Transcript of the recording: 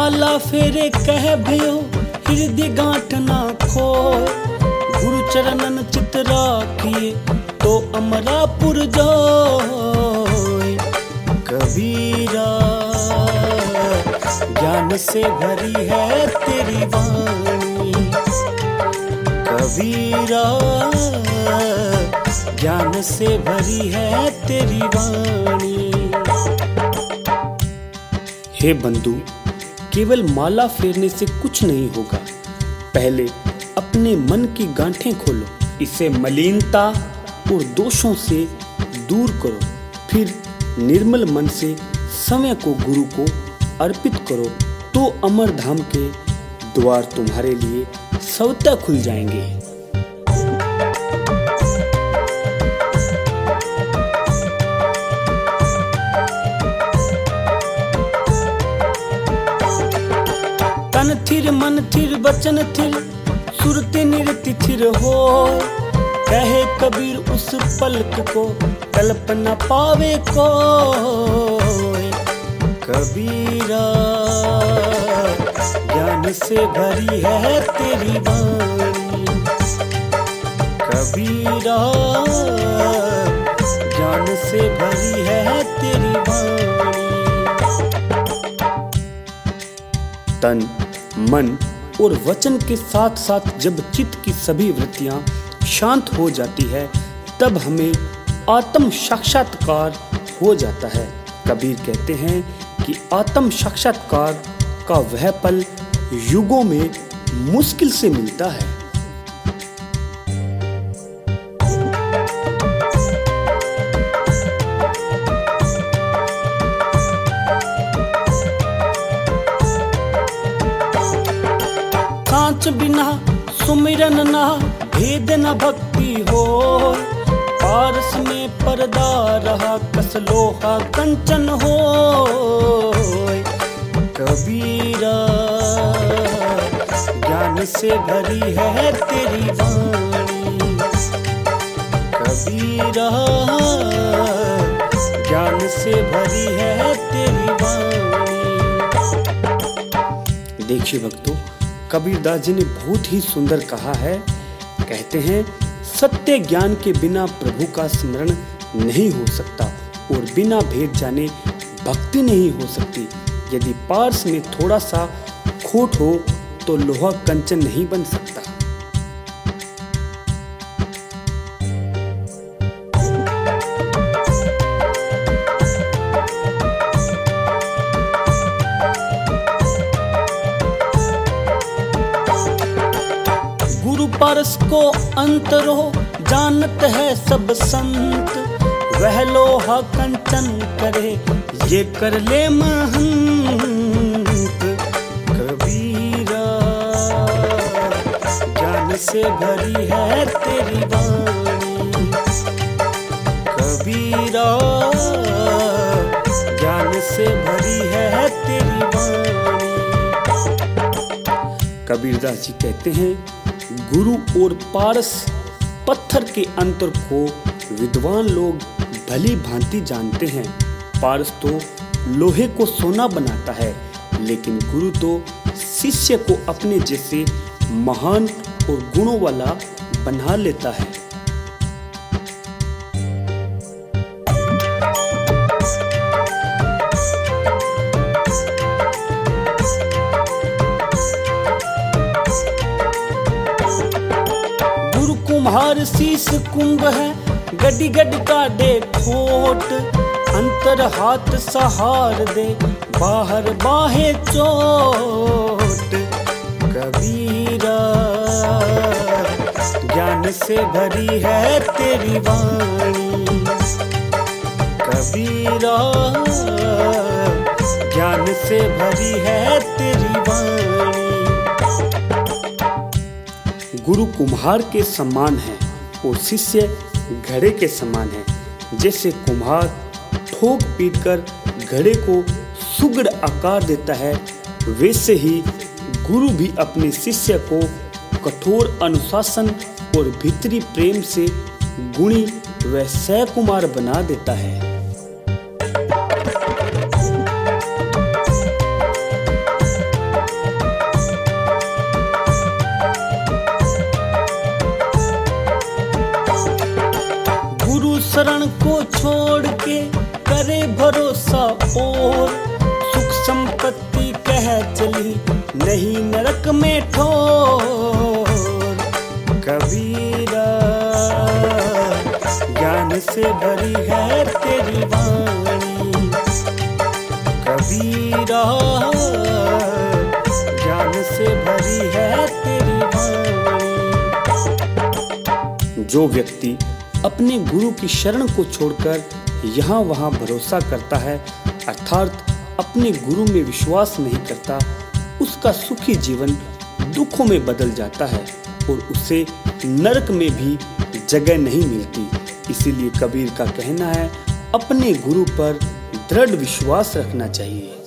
माला फेरे कह भयो हृदय गांठ ना खो, गुरु चरणन चित राखिए तो अमरापुर जाए। कबीरा ज्ञान से भरी है तेरी वाणी, कबीरा ज्ञान से भरी है तेरी वाणी। हे बंधु, केवल माला फेरने से कुछ नहीं होगा। पहले अपने मन की गांठें खोलो, इसे मलिनता और दोषों से दूर करो, फिर निर्मल मन से समय को गुरु को अर्पित करो, तो अमर धाम के द्वार तुम्हारे लिए स्वतः खुल जाएंगे। तन थिर मन थिर वचन थिर सुरति निरति थिर हो, कहे कबीर उस पलक को कल्पना पावे को। कबीरा ज्ञान से भरी है तेरी वाणी, कबीरा ज्ञान से भरी है तेरी वाणी। तन मन और वचन के साथ साथ जब चित्त की सभी वृत्तियां शांत हो जाती है, तब हमें आत्म साक्षात्कार हो जाता है। कबीर कहते हैं कि आत्म साक्षात्कार का वह पल युगों में मुश्किल से मिलता है। सांच बिना सुमिरन ना भेद न भक्ति हो, पारस में पर्दा रहा कस लोहा कंचन हो। कबीरा ज्ञान से भरी है तेरी वाणी, कबीरा ज्ञान से भरी है तेरी वाणी। देखिए भक्तों, कबीरदास जी ने बहुत ही सुंदर कहा है। कहते हैं, सत्य ज्ञान के बिना प्रभु का स्मरण नहीं हो सकता और बिना भेद जाने भक्ति नहीं हो सकती। यदि पार्स में थोड़ा सा खोट हो तो लोहा कंचन नहीं बन सकता। गुरु पारस को अंतरो जानत है सब संत, वह लोहा कंचन करे ये कर ले महंत। कबीरा ज्ञान से भरी है तेरी वाणी, कबीरा ज्ञान से भरी है तेरी वाणी। कबीरदास जी कहते हैं, गुरु और पारस पत्थर के अंतर को विद्वान लोग भली भांति जानते हैं। पारस तो लोहे को सोना बनाता है, लेकिन गुरु तो शिष्य को अपने जैसे महान और गुणों वाला बना लेता है। गुरु कुम्हार शीश कुंभ है, गड्डी गड्डी काटे खोट, अंतर हाथ सहार दे बाहर बाहे चोट। कबीरा ज्ञान से भरी है तेरी वाणी, कबीरा ज्ञान से भरी है तेरी वाणी। गुरु कुम्हार के समान है और शिष्य घड़े के समान है। जैसे कुम्हार ठोक पीटकर घड़े को सुगढ़ आकार देता है, वैसे ही गुरु भी अपने शिष्य को कठोर अनुशासन और भीतरी प्रेम से गुणी व सकुमार बना देता है। गुरु शरण को छोड़ के करे भरोसा और सुख संपत्ति कह चली नहीं नरक में ठोर। कबीरा ज्ञान से भरी है तेरी वाणी, कबीरा ज्ञान से भरी है तेरी वाणी। जो व्यक्ति अपने गुरु की शरण को छोड़कर यहाँ वहाँ भरोसा करता है, अर्थात अपने गुरु में विश्वास नहीं करता, उसका सुखी जीवन दुखों में बदल जाता है और उसे नरक में भी जगह नहीं मिलती। इसीलिए कबीर का कहना है, अपने गुरु पर दृढ़ विश्वास रखना चाहिए।